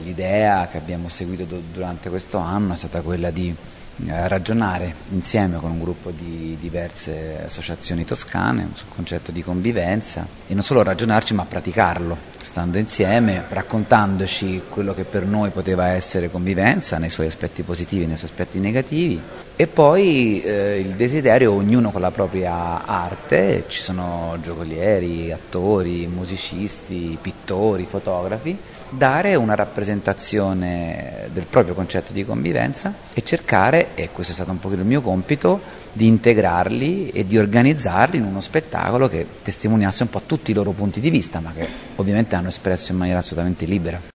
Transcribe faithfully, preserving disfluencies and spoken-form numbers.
l'idea che abbiamo seguito do- durante questo anno è stata quella di eh, ragionare insieme con un gruppo di diverse associazioni toscane sul concetto di convivenza e non solo ragionarci ma praticarlo, stando insieme, raccontandoci quello che per noi poteva essere convivenza nei suoi aspetti positivi e nei suoi aspetti negativi e poi eh, il desiderio, ognuno con la propria arte, ci sono giocolieri, attori, musicisti, pittori, fotografi, dare una rappresentazione del proprio concetto di convivenza e cercare, e questo è stato un pochino il mio compito, di integrarli e di organizzarli in uno spettacolo che testimoniasse un po' tutti i loro punti di vista, ma che ovviamente hanno espresso in maniera assolutamente libera.